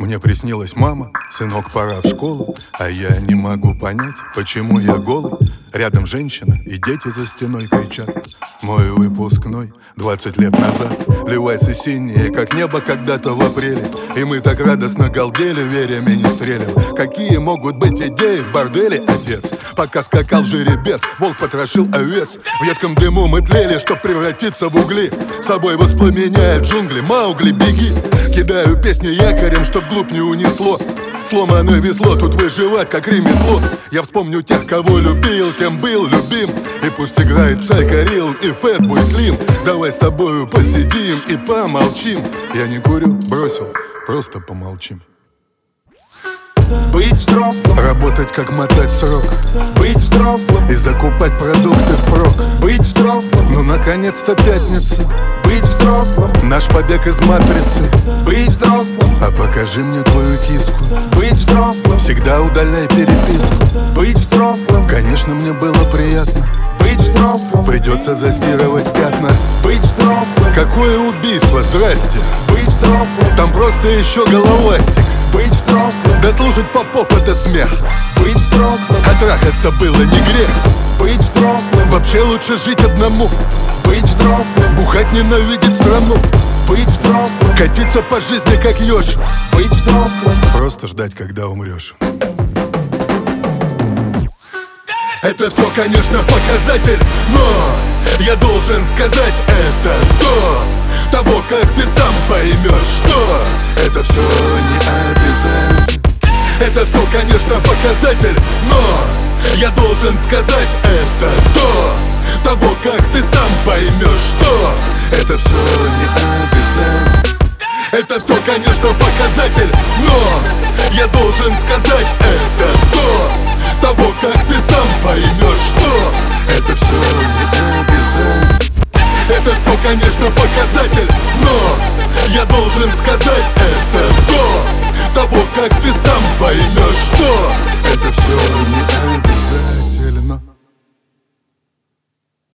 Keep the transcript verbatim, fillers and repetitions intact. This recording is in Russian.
Мне приснилась мама: сынок, пора в школу. А я не могу понять, почему я голый. Рядом женщина и дети за стеной кричат. Мой выпускной двадцать лет назад. Ливайся синие, как небо когда-то в апреле. И мы так радостно галдели, веря министрелям. Какие могут быть идеи в борделе, отец? Пока скакал жеребец, волк потрошил овец. В едком дыму мы тлели, чтоб превратиться в угли. Собой воспламеняет джунгли, Маугли, беги. Кидаю песни якорем, чтоб глубь не унесло. Сломанное весло, тут выживать как ремесло. Я вспомню тех, кого любил, кем был любим. И пусть играет Psycho Real и Fatboy Slim. Давай с тобою посидим и помолчим. Я не курю, бросил, просто помолчим. Быть взрослым, работать как мотать срок, быть взрослым и закупать продукты впрок. Быть взрослым, ну наконец-то пятница. Быть взрослым, наш побег из матрицы. Быть взрослым, а покажи мне твою киску. Быть взрослым, всегда удаляй переписку. Быть взрослым, конечно, мне было приятно. Быть взрослым, придется застирывать пятна. Быть взрослым, какое убийство, здрасте. Быть взрослым, там просто еще головастик. Быть взрослым, да слушать попов это смех. Быть взрослым, а трахаться было не грех. Быть взрослым, вообще лучше жить одному. Быть взрослым, бухать ненавидеть страну. Быть взрослым, катиться по жизни как еж. Быть взрослым, просто ждать, когда умрешь. Это все, конечно, показатель, но я должен сказать, это до того, как ты сам поймешь, что это все не обязательно. Это все, конечно, показатель, но я должен сказать, это до того, как ты сам поймешь, что это все не обязательно. Это все, конечно, показатель, но я должен сказать, это до того, как ты сам поймешь, что это все не обязательно. Это все, конечно, показатель, но я должен сказать, это до